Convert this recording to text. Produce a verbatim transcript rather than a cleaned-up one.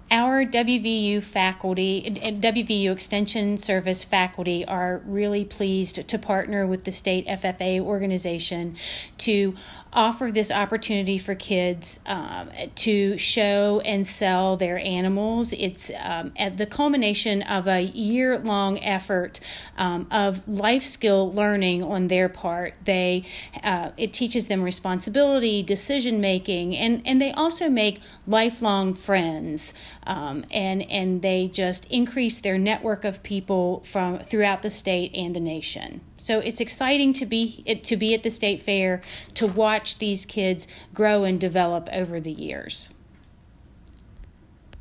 Our W V U faculty, W V U Extension Service faculty are really pleased to partner with the state F F A organization to offer this opportunity for kids um, to show and sell their animals. It's um, at the culmination of a year-long effort um, of life skill learning on their part. They uh, it teaches them responsibility, decision making, and and they also make lifelong friends. Um, and and they just increase their network of people from throughout the state and the nation. So it's exciting to be to be at the state fair, to watch these kids grow and develop over the years.